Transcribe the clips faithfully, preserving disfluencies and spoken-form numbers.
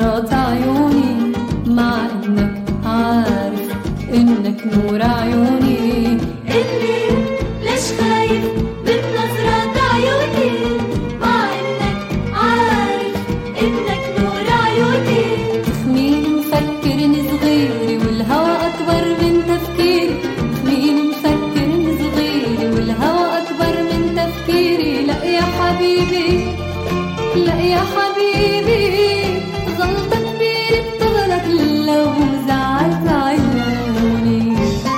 نظرات عيوني، مع انك عارف انك نور عيوني. اللي ليش خايف من نظرات عيوني، مع انك عارف انك نور عيوني. مين مفكرني صغيري والهوى اكبر من تفكيري، مين مفكرني صغيري والهوى اكبر من تفكيري. لا يا حبيبي، لا يا حبيبي، غلطة كبيرة بتغلط لو زعلت عيوني.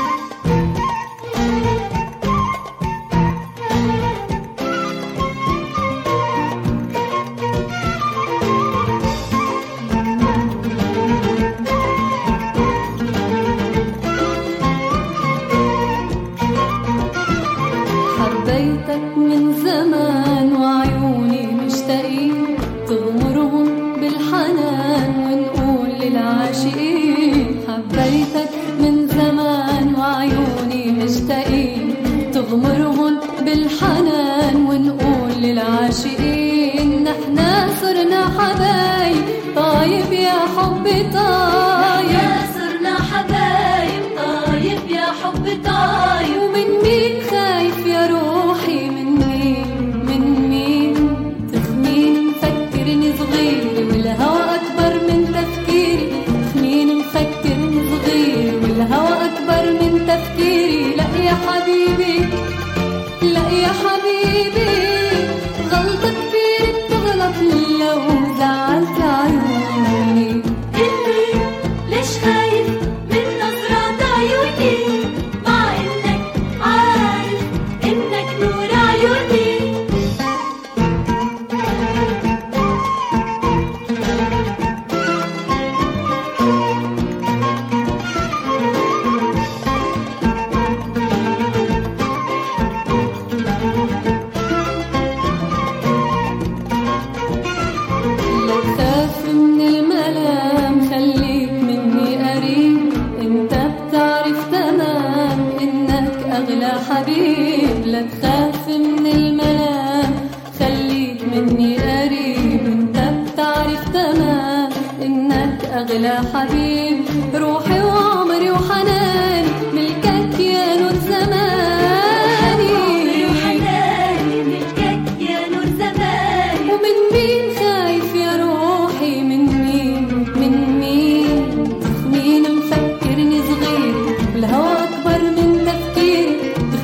حبيتك من زمان وعيوني مشتاقين، تغمرهم بالحنان ونقول للعاشقين. حبيتك من زمان وعيوني مشتاقين، تغمرهم بالحنان ونقول للعاشقين. نحنا صرنا حبايب، طايب يا حبي طايب. يا صرنا حبايب، طايب يا حب طايب. ومن مين خايف يا روحي، من مين من مين؟ تخمين مفكرني صغيري والهوى أكبر من تفكيري، تخمين مفكرني صغيري والهوى أكبر من تفكيري. لا يا حبيبي، لا يا حبيبي، غلطة كبيرة بتغلط لو زعلت عيوني. اللي ليش خايف من نظرات عيوني، مع انك عارف انك نور عيوني. لا تخاف من الملام، خليك مني قريب، انت بتعرف تمام انك اغلى حبيب. لا تخاف من الملام، خليك مني قريب، انت بتعرف تمام انك اغلى حبيب. روحي وعمري وحناني ملكك يا نور زماني. عمري وحناني ملكك يا نور زماني. ومن مين خايف يا روحي، من مين من مين؟ تخمين مفكرني صغير والهوى أكبر من تفكيري،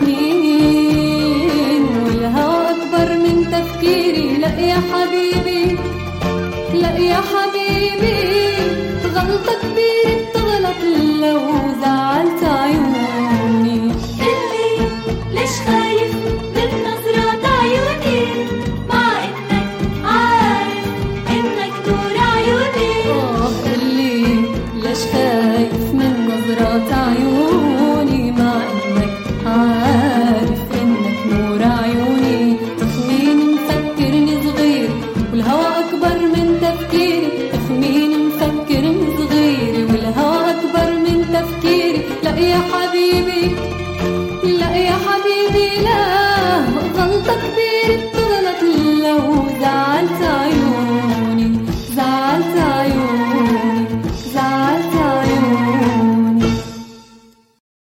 تخمين والهوى أكبر من تفكيري. لا يا حبيبي، لا يا حبيبي، غلطة كبيرة بتغلط لو زعلت عيوني. اللي ليش خايف من نظرات عيوني، مع انك عارف انك نور عيوني. آه اللي ليش خايف من نظرات عيوني، مع انك عارف انك نور عيوني. تخمين مفكرني صغير والهوى اكبر من تفكيري، تخمين مفكرني صغير والهوى اكبر من تفكيري. لا يا حبيبي، لا يا حبيبي، لا، غلطة كبيرة